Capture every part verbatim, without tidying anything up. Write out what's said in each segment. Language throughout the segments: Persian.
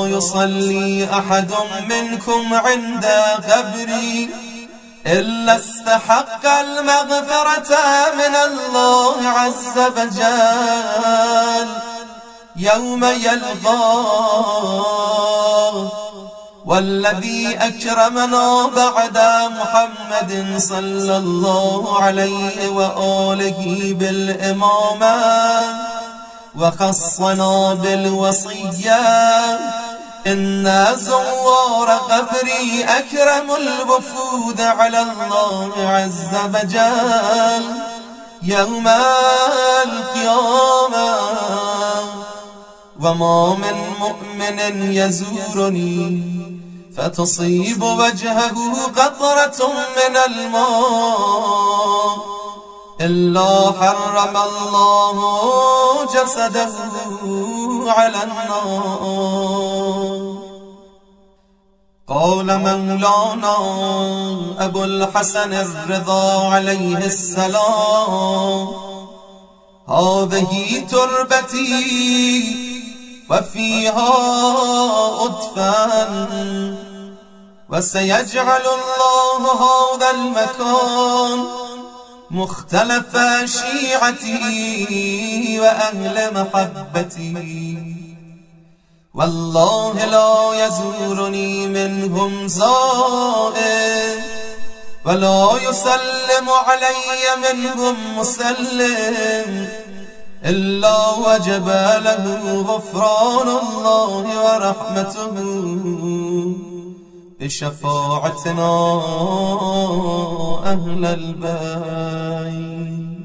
يصلي أحد منكم عند قبري إلا استحق المغفرة من الله عز وجل يوم يلقاه. والذي أكرمنا بعد محمد صلى الله عليه وآله بالإمامة وخصنا بالوصية إن زوار قبري أكرم الوفود على الله عز وجل يوم القيامة. وما من مؤمن يزورني فتصيب وجهه قطرة من الماء إلا حرم الله جسده على النار. قال مولانا أبو الحسن الرضا عليه السلام: هذه تربتي وفيها أدفن، وسيجعل الله هذا المكان مختلف شيعتي وأهل محبتي، والله لا يزورني منهم زائر ولا يسلم علي منهم مسلم إلا وجب له غفران الله ورحمته بشفاعتنا أهل البيت.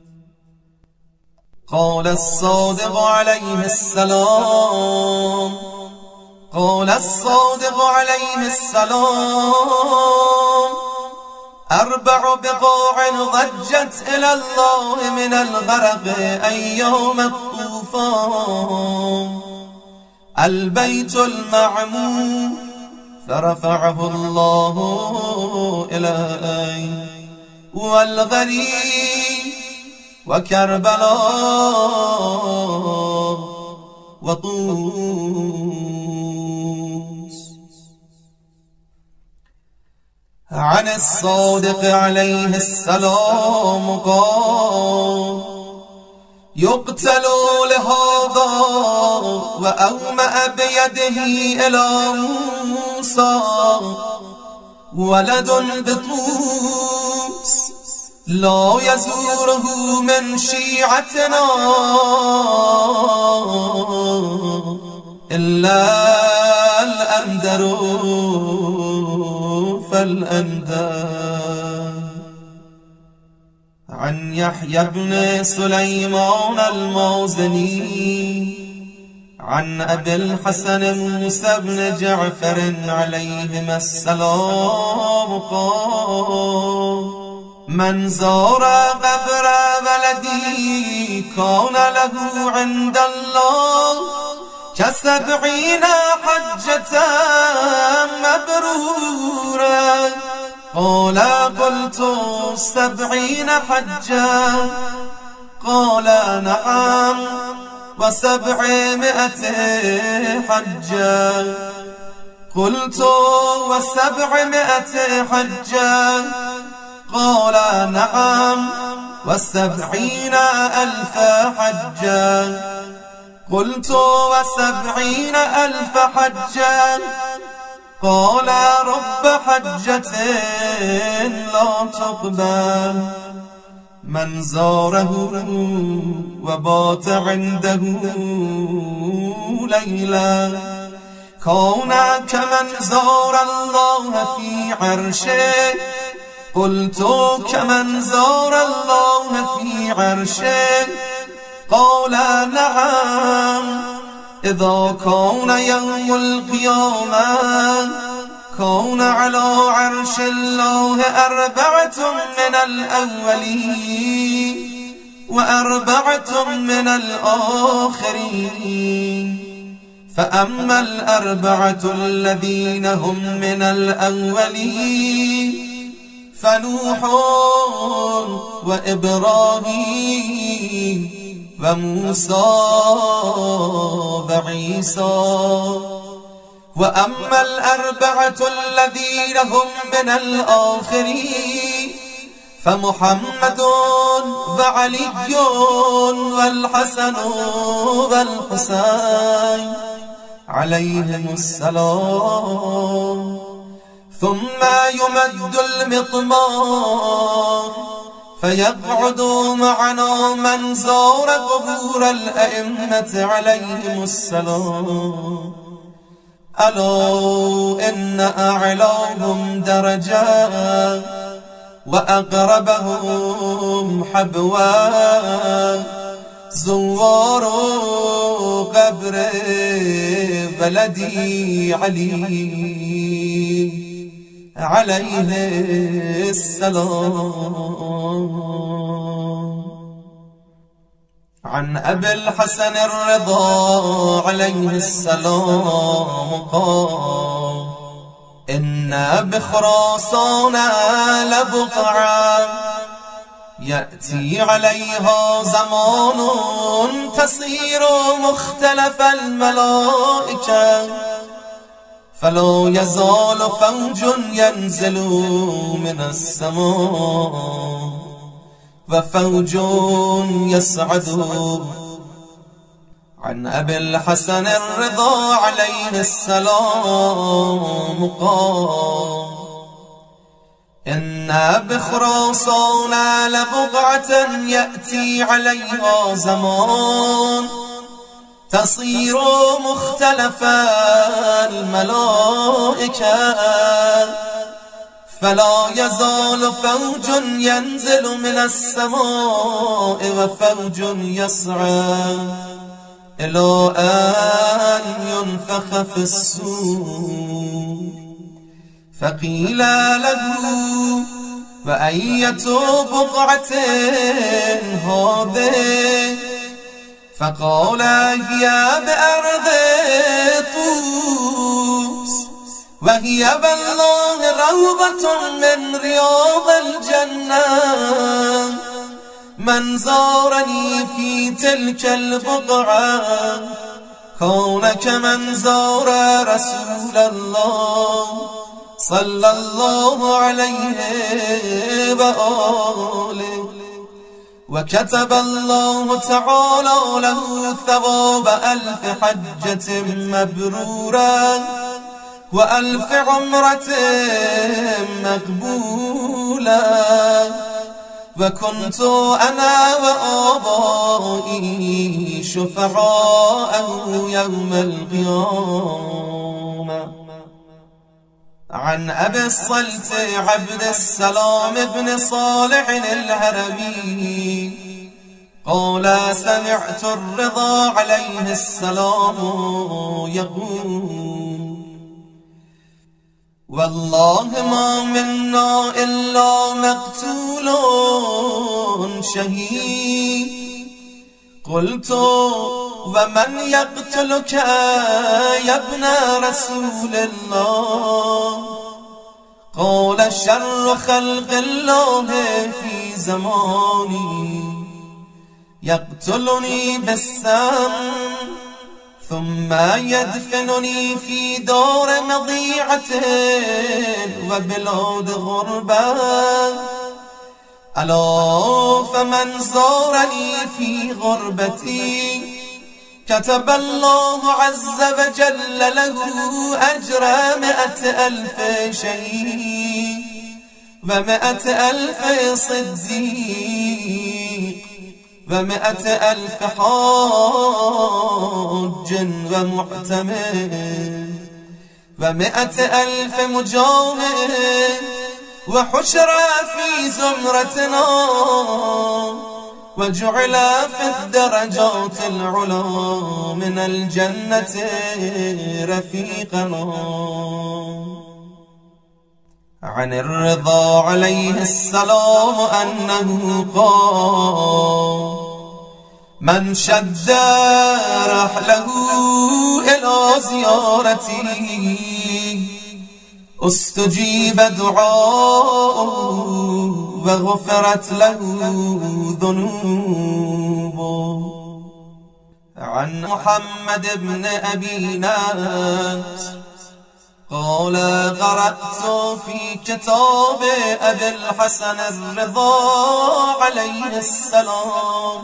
قال الصادق عليه السلام قال الصادق عليه السلام: أربع بقاع ضجت إلى الله من الغرق أيام الطوفان: البيت المعمور فرفعه الله إليه، والغريب، وكربلاء، وطوس. عن الصادق عليه السلام قال: يقتل لهذا وأومأ بيده إلى موسى ولد بطوس لا يزوره من شيعتنا إلا الأندر فالأندر. عن يحيى بن سليمان المازني عن أبي الحسن موسى بن جعفر عليهما السلام قال: من زار قبر ولدي كان له عند الله كسبعين حجة مبرورة. قال: قلت سبعين حجة؟ قال: نعم، وسبعمائة حجة. قلت: وسبعمائة حجة؟ قال: نعم، وسبعين ألف حجة. قلت: وسبعين ألف حجة؟ قال: رب حجة لا تقبل. من زاره وبات عنده ليلا كان كمن زار الله في عرشه. قلت: كمن زار الله في عرشه؟ قال: نعم، إذا كان يوم القيامة كان على عرش الله أربعة من الأولين وأربعة من الآخرين. فأما الأربعة الذين هم من الأولين فنوح وإبراهيم وموسى وعيسى وأما الأربعة الذين هم من الآخرين فمحمد وعلي والحسن والحسين عليهم السلام. ثم يمد المطمار فيقعد معنا من زار قبور الأئمة عليهم السلام. ألا إن أعلاهم درجة وأقربهم حبوا زوار قبر بلدي علي عليه السلام. عن أبي الحسن الرضا عليه السلام قال إن بخراسان لبقعة يأتي عليها زمان تصير مختلف الملائكة فلا يزال فوج ينزل من السماء وفوج يصعد. عن أبي الحسن الرضا عليه السلام قال إن بخراسان لبقعة يأتي عليها زمان تصير مختلف الملائكة فلا يزال فوج ينزل من السماء وفوج يصعد إلى أن ينفخ في الصور. فقيل له وأية بقعة هذه؟ فقال هي بأرض طوس وهي بالله روضة من رياض الجنة. من زارني في تلك البقعة كان كمن زار رسول الله صلى الله عليه وآله. وكتب الله تعالى له ثواب ألف حجة مبرورة وألف عمرة مقبولة. وكنت أنا وآبائي شفعاء يوم القيامة. عن أبي الصلت عبد السلام بن صالح الهروي قال سمعت الرضا عليه السلام يقول والله ما منا إلا مقتول شهيد. قلت ومن يقتلك يا ابن رسول الله؟ قال شر خلق الله في زماني يقتلني بالسم ثم يدفنني في دار مضيعة وبلاد غربة. ألا فمن زارني في غربتي كتب الله عز وجل له أجر مئة ألف شهيد ومئة ألف صديق ومئة ألف حاج ومعتمر ومئة ألف مجاهد وحشر في زمرتنا وجعل في الدرجات العلى من الجنة رفيقنا. عن الرضا عليه السلام أنه قال من شد رحله إلى زيارتي استجيب دعاؤه وغفرت له ذنوبه. عن محمد بن أبي ناس قال قرأت في كتاب أبي الحسن الرضا عليه السلام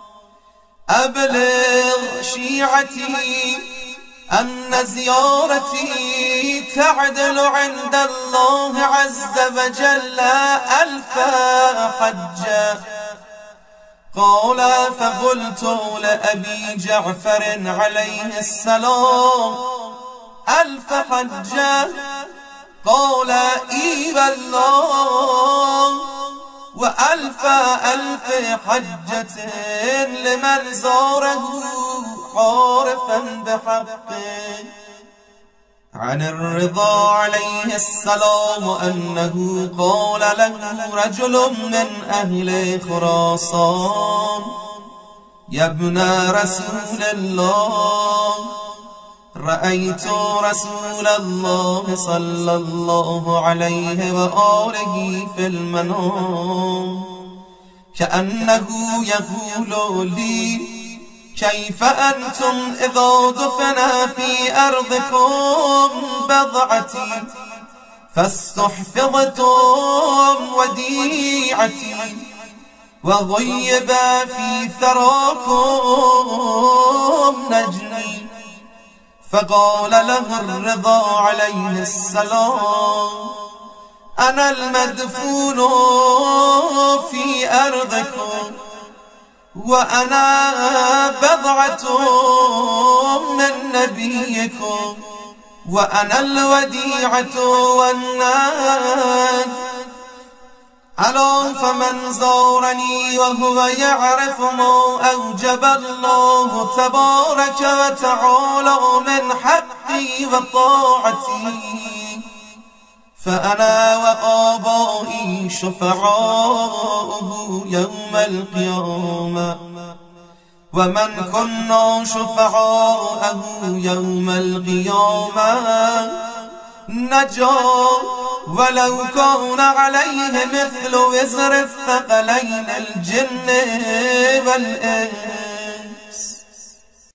أبلغ شيعتي أن زيارتي تعدل عند الله عز وجل ألف حجة. قال فقلت لأبي جعفر عليه السلام ألف حجة؟ قال إي والله، وألف ألف حجة لمن زاره عارفا بحقه. عن الرضا عليه السلام أنه قال له رجل من أهل خراسان يا ابن رسول الله، رأيت رسول الله صلى الله عليه وآله في المنام كأنه يقول لي كيف أنتم إذا دفن في أرضكم بضعتي فاستحفظتم وديعتي وغيب في ثراكم نجمي. فقال له الرضا عليه السلام أنا المدفون في أرضكم وأنا بضعة من نبيكم وأنا الوديعة والناد. ألا فمن زارني وهو يعرف ما أوجب الله تبارك وتعالى من حقي وطاعتي فأنا وآبائي شفعاؤه يوم القيامة، ومن كنا شفعاؤه يوم القيامة نجا ولو كان عليه مثل وزر الثقلين الجن والإنس.